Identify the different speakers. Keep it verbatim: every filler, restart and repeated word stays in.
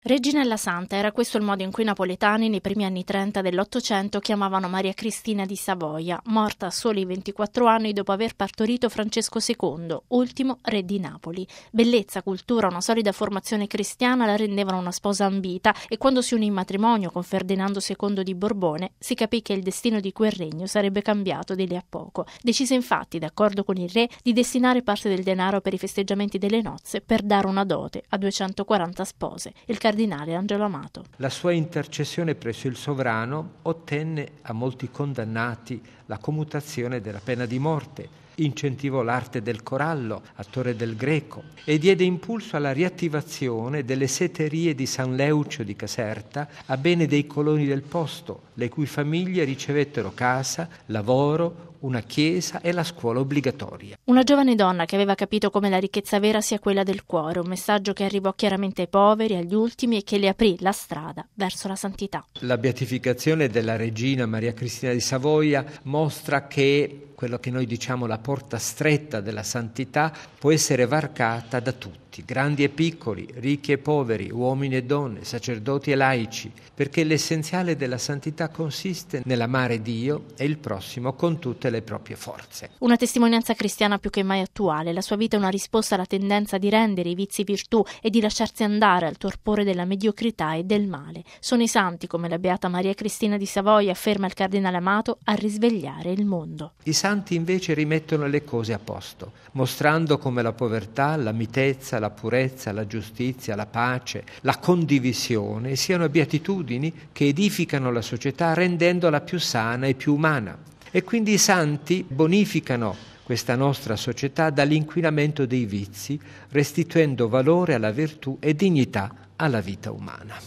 Speaker 1: Reginella Santa era questo il modo in cui i napoletani nei primi anni trenta dell'Ottocento chiamavano Maria Cristina di Savoia, morta a soli ventiquattro anni dopo aver partorito Francesco secondo, ultimo re di Napoli. Bellezza, cultura, una solida formazione cristiana la rendevano una sposa ambita e quando si unì in matrimonio con Ferdinando secondo di Borbone si capì che il destino di quel regno sarebbe cambiato di lì a poco. Decise infatti, d'accordo con il re, di destinare parte del denaro per i festeggiamenti delle nozze per dare una dote a duecentoquaranta spose. Il cardinale Angelo Amato.
Speaker 2: La sua intercessione presso il sovrano ottenne a molti condannati la commutazione della pena di morte, incentivò l'arte del corallo, attore del Greco, e diede impulso alla riattivazione delle setterie di San Leucio di Caserta a bene dei coloni del posto, le cui famiglie ricevettero casa, lavoro, una chiesa e la scuola obbligatoria.
Speaker 1: Una giovane donna che aveva capito come la ricchezza vera sia quella del cuore, un messaggio che arrivò chiaramente ai poveri, agli ultimi e che le aprì la strada verso la santità.
Speaker 2: La beatificazione della regina Maria Cristina di Savoia mostra che quello che noi diciamo la porta stretta della santità può essere varcata da tutti, grandi e piccoli, ricchi e poveri, uomini e donne, sacerdoti e laici, perché l'essenziale della santità consiste nell'amare Dio e il prossimo con tutte le proprie forze.
Speaker 1: Una testimonianza cristiana più che mai attuale, la sua vita è una risposta alla tendenza di rendere i vizi virtù e di lasciarsi andare al torpore della mediocrità e del male. Sono i santi, come la beata Maria Cristina di Savoia, afferma il cardinale Amato, a risvegliare il mondo.
Speaker 2: I santi invece rimettono le cose a posto, mostrando come la povertà, la mitezza, la purezza, la giustizia, la pace, la condivisione siano beatitudini che edificano la società rendendola più sana e più umana. E quindi i santi bonificano questa nostra società dall'inquinamento dei vizi, restituendo valore alla virtù e dignità alla vita umana.